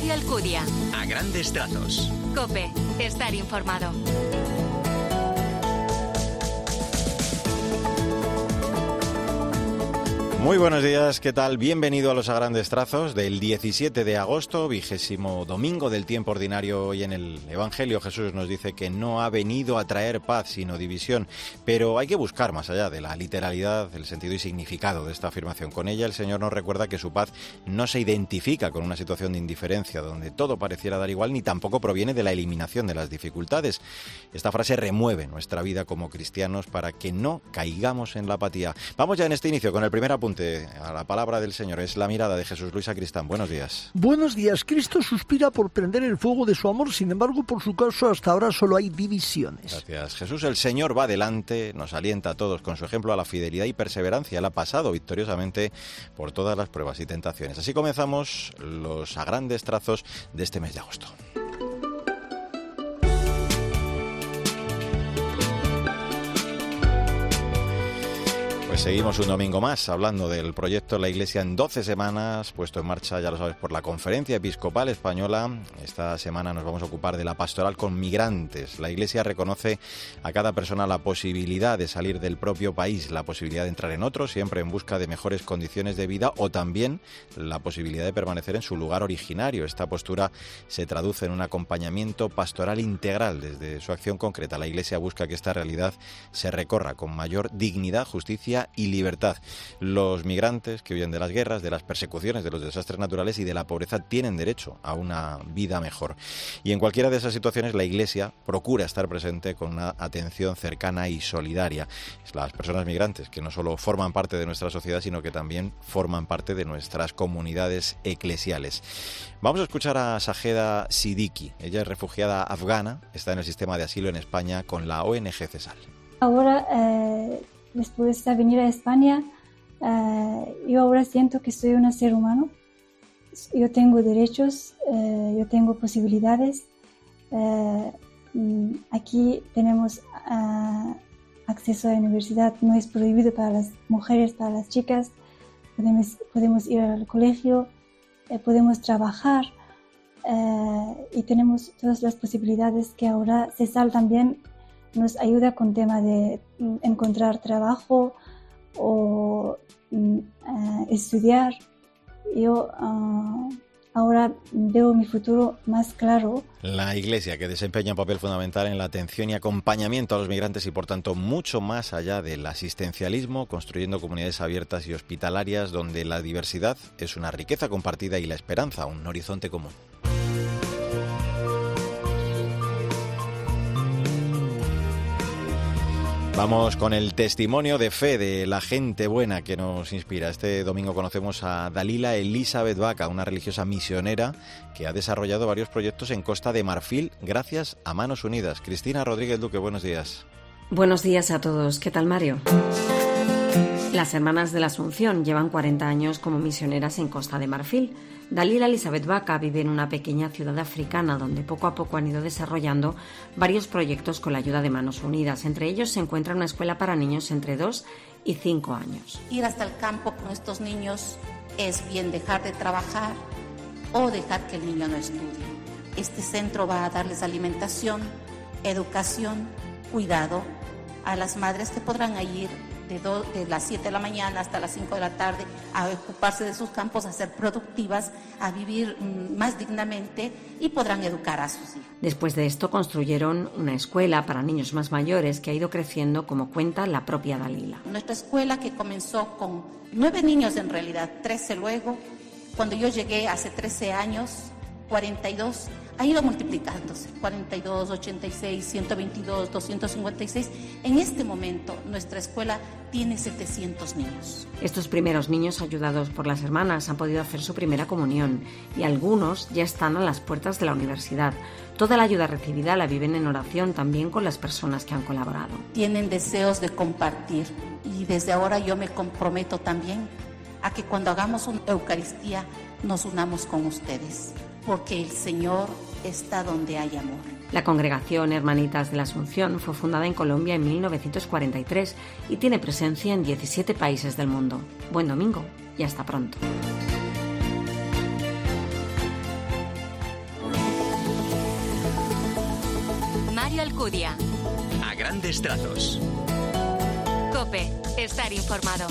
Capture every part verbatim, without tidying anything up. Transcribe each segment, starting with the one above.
Mario Alcudia. A grandes trazos. COPE. Estar informado. Muy buenos días, ¿qué tal? Bienvenido a los A Grandes Trazos del diecisiete de agosto, vigésimo domingo del tiempo ordinario. Hoy en el Evangelio Jesús nos dice que no ha venido a traer paz sino división, pero hay que buscar más allá de la literalidad, el sentido y significado de esta afirmación. Con ella el Señor nos recuerda que su paz no se identifica con una situación de indiferencia donde todo pareciera dar igual, ni tampoco proviene de la eliminación de las dificultades. Esta frase remueve nuestra vida como cristianos para que no caigamos en la apatía. Vamos ya en este inicio con el primer apunte a la palabra del Señor. Es la mirada de Jesús. Luis Sacristán, buenos días. Buenos días. Cristo suspira por prender el fuego de su amor, sin embargo, por su caso, hasta ahora solo hay divisiones. Gracias, Jesús. El Señor va adelante, nos alienta a todos con su ejemplo a la fidelidad y perseverancia. Él ha pasado victoriosamente por todas las pruebas y tentaciones. Así comenzamos los A Grandes Trazos de este mes de agosto. Pues seguimos un domingo más hablando del proyecto La Iglesia en doce semanas, puesto en marcha, ya lo sabes, por la Conferencia Episcopal Española. Esta semana nos vamos a ocupar de la pastoral con migrantes. La Iglesia reconoce a cada persona la posibilidad de salir del propio país, la posibilidad de entrar en otro, siempre en busca de mejores condiciones de vida, o también la posibilidad de permanecer en su lugar originario. Esta postura se traduce en un acompañamiento pastoral integral. Desde su acción concreta, la Iglesia busca que esta realidad se recorra con mayor dignidad, justicia y libertad. Los migrantes que huyen de las guerras, de las persecuciones, de los desastres naturales y de la pobreza tienen derecho a una vida mejor. Y en cualquiera de esas situaciones la Iglesia procura estar presente con una atención cercana y solidaria. Las personas migrantes que no solo forman parte de nuestra sociedad, sino que también forman parte de nuestras comunidades eclesiales. Vamos a escuchar a Sajeda Siddiqui. Ella es refugiada afgana, está en el sistema de asilo en España con la O N G CESAL. Ahora, eh... después de venir a España, eh, yo ahora siento que soy un ser humano. Yo tengo derechos, eh, yo tengo posibilidades. Eh, aquí tenemos eh, acceso a la universidad, no es prohibido para las mujeres, para las chicas. Podemos, podemos ir al colegio, eh, podemos trabajar eh, y tenemos todas las posibilidades que ahora CESAL también nos ayuda con tema de encontrar trabajo o uh, estudiar. Yo uh, ahora veo mi futuro más claro. La Iglesia, que desempeña un papel fundamental en la atención y acompañamiento a los migrantes y, por tanto, mucho más allá del asistencialismo, construyendo comunidades abiertas y hospitalarias donde la diversidad es una riqueza compartida y la esperanza un horizonte común. Vamos con el testimonio de fe de la gente buena que nos inspira. Este domingo conocemos a Dalila Elizabeth Vaca, una religiosa misionera que ha desarrollado varios proyectos en Costa de Marfil gracias a Manos Unidas. Cristina Rodríguez Duque, buenos días. Buenos días a todos. ¿Qué tal, Mario? Las Hermanas de la Asunción llevan cuarenta años como misioneras en Costa de Marfil. Dalila Elizabeth Vaca vive en una pequeña ciudad africana donde poco a poco han ido desarrollando varios proyectos con la ayuda de Manos Unidas. Entre ellos se encuentra una escuela para niños entre dos y cinco años. Ir hasta el campo con estos niños es bien dejar de trabajar o dejar que el niño no estudie. Este centro va a darles alimentación, educación, cuidado a las madres que podrán ir de, do, de las siete de la mañana hasta las cinco de la tarde a ocuparse de sus campos, a ser productivas, a vivir mm, más dignamente y podrán educar a sus hijos. Después de esto construyeron una escuela para niños más mayores que ha ido creciendo, como cuenta la propia Dalila. Nuestra escuela, que comenzó con nueve niños en realidad, trece luego, cuando yo llegué hace trece años, cuarenta y dos, ha ido multiplicándose, cuarenta y dos, ochenta y seis, ciento veintidós, doscientos cincuenta y seis. En este momento nuestra escuela tiene setecientos niños. Estos primeros niños, ayudados por las hermanas, han podido hacer su primera comunión y algunos ya están a las puertas de la universidad. Toda la ayuda recibida la viven en oración también con las personas que han colaborado. Tienen deseos de compartir y desde ahora yo me comprometo también a que cuando hagamos una Eucaristía nos unamos con ustedes, porque el Señor está donde hay amor. La congregación Hermanitas de la Asunción fue fundada en Colombia en mil novecientos cuarenta y tres y tiene presencia en diecisiete países del mundo. Buen domingo y hasta pronto. Mario Alcudia. A grandes trazos. COPE. Estar informado.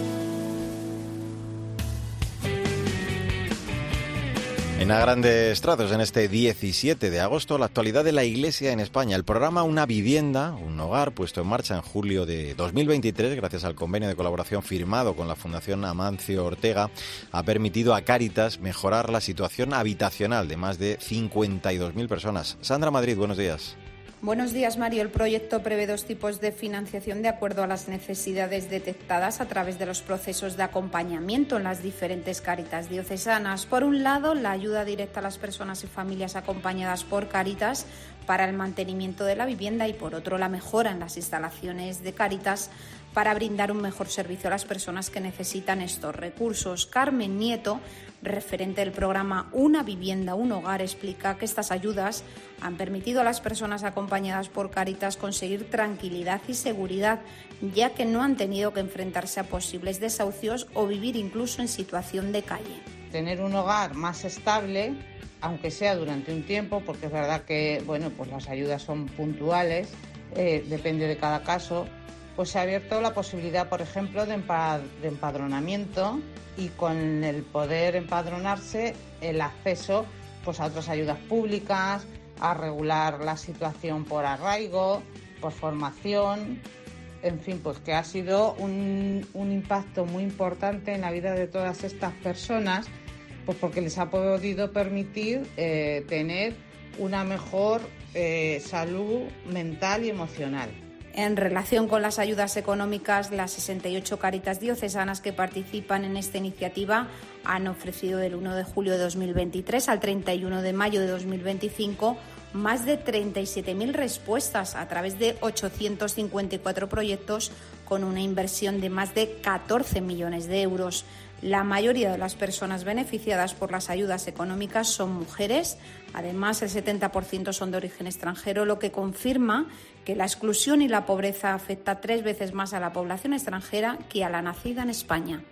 En A Grandes Trazos, en este diecisiete de agosto, la actualidad de la Iglesia en España. El programa Una Vivienda, un Hogar, puesto en marcha en julio de dos mil veintitrés, gracias al convenio de colaboración firmado con la Fundación Amancio Ortega, ha permitido a Cáritas mejorar la situación habitacional de más de cincuenta y dos mil personas. Sandra Madrid, buenos días. Buenos días, Mario. El proyecto prevé dos tipos de financiación de acuerdo a las necesidades detectadas a través de los procesos de acompañamiento en las diferentes Cáritas diocesanas. Por un lado, la ayuda directa a las personas y familias acompañadas por Cáritas para el mantenimiento de la vivienda y, por otro, la mejora en las instalaciones de Cáritas para brindar un mejor servicio a las personas que necesitan estos recursos. Carmen Nieto, referente del programa Una Vivienda, un Hogar, explica que estas ayudas han permitido a las personas acompañadas por Cáritas conseguir tranquilidad y seguridad, ya que no han tenido que enfrentarse a posibles desahucios o vivir incluso en situación de calle. Tener un hogar más estable, aunque sea durante un tiempo, porque es verdad que bueno, pues las ayudas son puntuales, eh, depende de cada caso, pues se ha abierto la posibilidad, por ejemplo, de, empa- de empadronamiento y con el poder empadronarse, el acceso pues, a otras ayudas públicas, a regular la situación por arraigo, por formación, en fin, pues que ha sido un, un impacto muy importante en la vida de todas estas personas, pues porque les ha podido permitir eh, tener una mejor eh, salud mental y emocional. En relación con las ayudas económicas, las sesenta y ocho Cáritas diocesanas que participan en esta iniciativa han ofrecido del uno de julio de dos mil veintitrés al treinta y uno de mayo de dos mil veinticinco más de treinta y siete mil respuestas a través de ochocientos cincuenta y cuatro proyectos con una inversión de más de catorce millones de euros. La mayoría de las personas beneficiadas por las ayudas económicas son mujeres. Además, el setenta por ciento son de origen extranjero, lo que confirma que la exclusión y la pobreza afecta tres veces más a la población extranjera que a la nacida en España.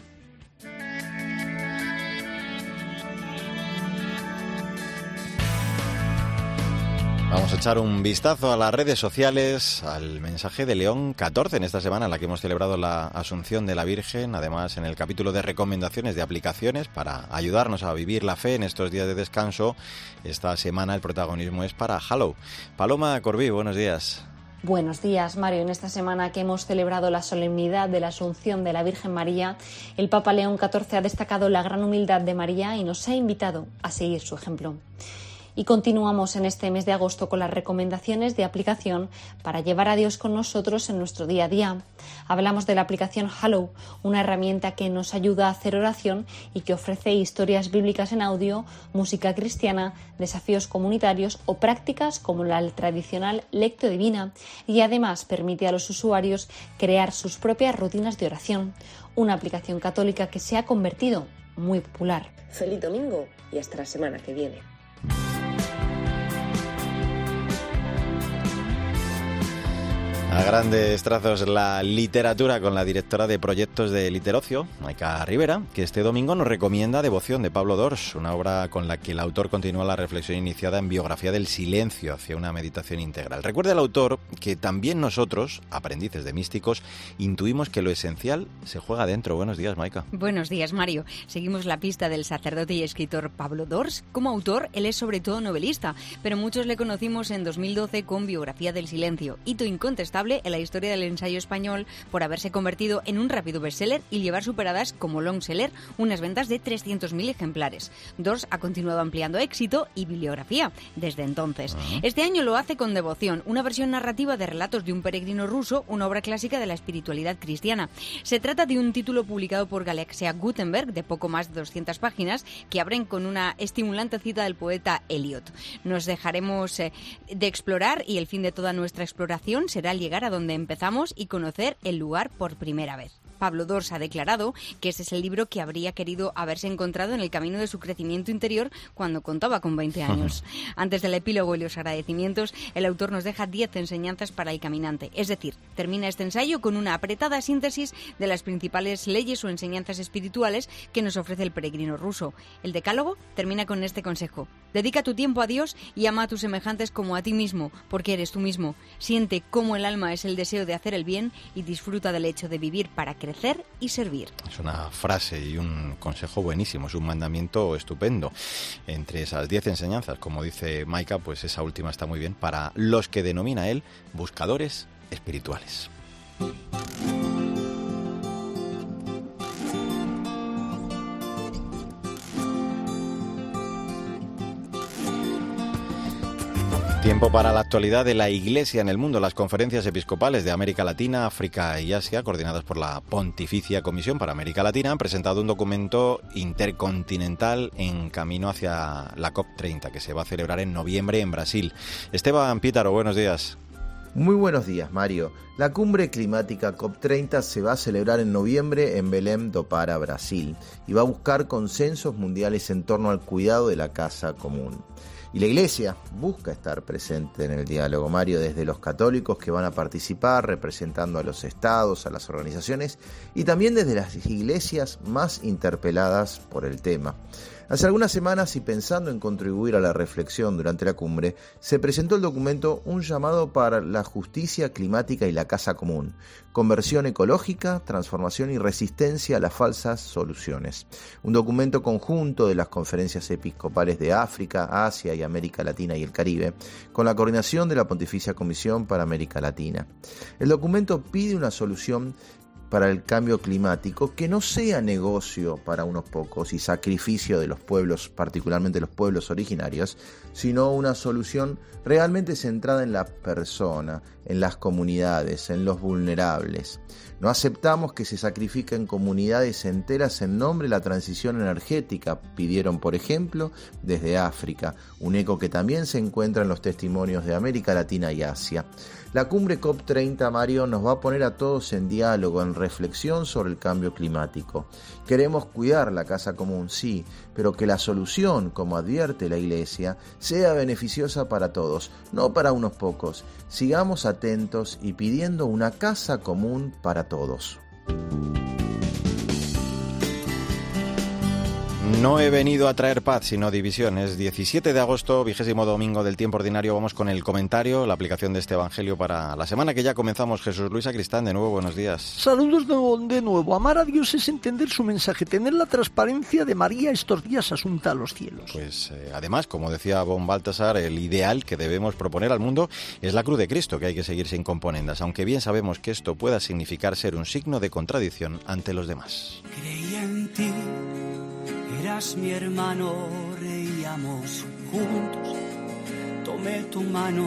Vamos a echar un vistazo a las redes sociales, al mensaje de León catorce en esta semana en la que hemos celebrado la Asunción de la Virgen. Además, en el capítulo de recomendaciones de aplicaciones para ayudarnos a vivir la fe en estos días de descanso, esta semana el protagonismo es para Hallow. Paloma Corbí, buenos días. Buenos días, Mario. En esta semana que hemos celebrado la solemnidad de la Asunción de la Virgen María, el Papa León catorce ha destacado la gran humildad de María y nos ha invitado a seguir su ejemplo. Y continuamos en este mes de agosto con las recomendaciones de aplicación para llevar a Dios con nosotros en nuestro día a día. Hablamos de la aplicación Hallow, una herramienta que nos ayuda a hacer oración y que ofrece historias bíblicas en audio, música cristiana, desafíos comunitarios o prácticas como la tradicional Lectio Divina, y además permite a los usuarios crear sus propias rutinas de oración, una aplicación católica que se ha convertido muy popular. Feliz domingo y hasta la semana que viene. A grandes trazos, la literatura con la directora de proyectos de Literocio, Maika Rivera, que este domingo nos recomienda Devoción de Pablo Dors, una obra con la que el autor continúa la reflexión iniciada en Biografía del Silencio hacia una meditación integral. Recuerda el autor que también nosotros, aprendices de místicos, intuimos que lo esencial se juega dentro. Buenos días, Maika. Buenos días, Mario. Seguimos la pista del sacerdote y escritor Pablo Dors. Como autor, él es sobre todo novelista, pero muchos le conocimos en dos mil doce con Biografía del Silencio, hito incontestable en la historia del ensayo español por haberse convertido en un rápido bestseller y llevar superadas como longseller unas ventas de trescientos mil ejemplares. Dors ha continuado ampliando éxito y bibliografía desde entonces. Uh-huh. Este año lo hace con Devoción, una versión narrativa de Relatos de un peregrino ruso, una obra clásica de la espiritualidad cristiana. Se trata de un título publicado por Galaxia Gutenberg de poco más de doscientas páginas que abren con una estimulante cita del poeta Eliot. Nos dejaremos eh, de explorar y el fin de toda nuestra exploración será llegar a donde empezamos y conocer el lugar por primera vez. Pablo Dors ha declarado que ese es el libro que habría querido haberse encontrado en el camino de su crecimiento interior cuando contaba con veinte años. Antes del epílogo y los agradecimientos, el autor nos deja diez enseñanzas para el caminante. Es decir, termina este ensayo con una apretada síntesis de las principales leyes o enseñanzas espirituales que nos ofrece el peregrino ruso. El decálogo termina con este consejo: dedica tu tiempo a Dios y ama a tus semejantes como a ti mismo, porque eres tú mismo. Siente cómo el alma es el deseo de hacer el bien y disfruta del hecho de vivir para crecer y servir. Es una frase y un consejo buenísimo, es un mandamiento estupendo. Entre esas diez enseñanzas, como dice Maika, pues esa última está muy bien para los que denomina él buscadores espirituales. Tiempo para la actualidad de la Iglesia en el mundo. Las conferencias episcopales de América Latina, África y Asia, coordinadas por la Pontificia Comisión para América Latina, han presentado un documento intercontinental en camino hacia la COP treinta, que se va a celebrar en noviembre en Brasil. Esteban Pítaro, buenos días. Muy buenos días, Mario. La cumbre climática COP treinta se va a celebrar en noviembre en Belém do Pará, Brasil, y va a buscar consensos mundiales en torno al cuidado de la casa común. Y la Iglesia busca estar presente en el diálogo, Mario, desde los católicos que van a participar representando a los estados, a las organizaciones, y también desde las iglesias más interpeladas por el tema. Hace algunas semanas, y pensando en contribuir a la reflexión durante la cumbre, se presentó el documento Un llamado para la justicia climática y la casa común, conversión ecológica, transformación y resistencia a las falsas soluciones. Un documento conjunto de las conferencias episcopales de África, Asia y América Latina y el Caribe, con la coordinación de la Pontificia Comisión para América Latina. El documento pide una solución para el cambio climático que no sea negocio para unos pocos y sacrificio de los pueblos, particularmente los pueblos originarios, sino una solución realmente centrada en la persona, en las comunidades, en los vulnerables. No aceptamos que se sacrifiquen comunidades enteras en nombre de la transición energética, pidieron, por ejemplo, desde África, un eco que también se encuentra en los testimonios de América Latina y Asia. La cumbre COP treinta, Mario, nos va a poner a todos en diálogo, en reflexión sobre el cambio climático. Queremos cuidar la casa común, sí, pero que la solución, como advierte la Iglesia, sea beneficiosa para todos, no para unos pocos. Sigamos atentos y pidiendo una casa común para todos. No he venido a traer paz, sino división. Es diecisiete de agosto, vigésimo domingo del tiempo ordinario. Vamos con el comentario, la aplicación de este evangelio para la semana que ya comenzamos. Jesús Luis Sacristán, de nuevo, buenos días. Saludos de nuevo, de nuevo. Amar a Dios es entender su mensaje, tener la transparencia de María estos días asunta a los cielos. Pues eh, además, como decía Von Baltasar, el ideal que debemos proponer al mundo es la cruz de Cristo, que hay que seguir sin componendas, aunque bien sabemos que esto pueda significar ser un signo de contradicción ante los demás. Creía en ti. Eras mi hermano, reíamos juntos, tomé tu mano,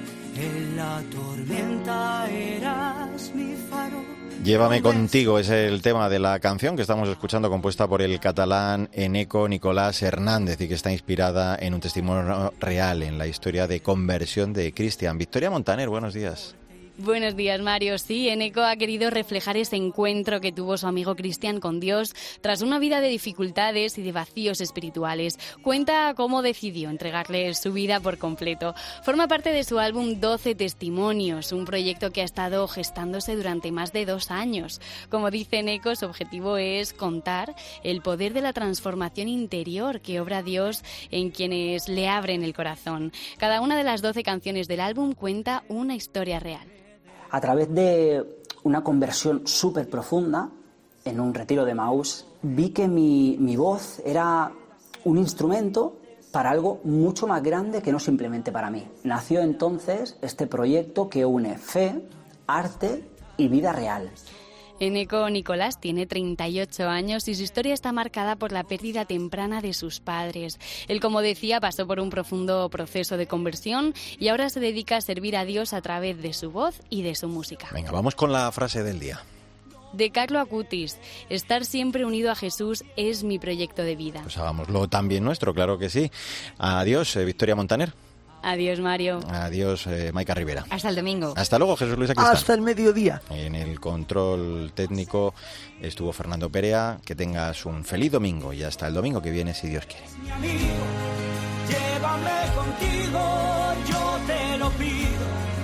en la tormenta eras mi faro. Llévame contigo es el tema de la canción que estamos escuchando, compuesta por el catalán Eneco Nicolás Hernández y que está inspirada en un testimonio real en la historia de conversión de Cristian. Victoria Montaner, buenos días. Buenos días, Mario. Sí, Eneco ha querido reflejar ese encuentro que tuvo su amigo Cristian con Dios tras una vida de dificultades y de vacíos espirituales. Cuenta cómo decidió entregarle su vida por completo. Forma parte de su álbum doce Testimonios, un proyecto que ha estado gestándose durante más de dos años. Como dice Eneco, su objetivo es contar el poder de la transformación interior que obra Dios en quienes le abren el corazón. Cada una de las doce canciones del álbum cuenta una historia real. A través de una conversión súper profunda, en un retiro de Maús, vi que mi, mi voz era un instrumento para algo mucho más grande que no simplemente para mí. Nació entonces este proyecto que une fe, arte y vida real. Eneco Nicolás tiene treinta y ocho años y su historia está marcada por la pérdida temprana de sus padres. Él, como decía, pasó por un profundo proceso de conversión y ahora se dedica a servir a Dios a través de su voz y de su música. Venga, vamos con la frase del día. De Carlo Acutis: estar siempre unido a Jesús es mi proyecto de vida. Pues hagámoslo también nuestro, claro que sí. Adiós, eh, Victoria Montaner. Adiós, Mario. Adiós, eh, Maika Rivera. Hasta el domingo. Hasta luego, Jesús Luis Sacristán. Hasta el mediodía. En el control técnico estuvo Fernando Perea. Que tengas un feliz domingo y hasta el domingo que viene, si Dios quiere. Mi amigo, llévame contigo, yo te lo pido.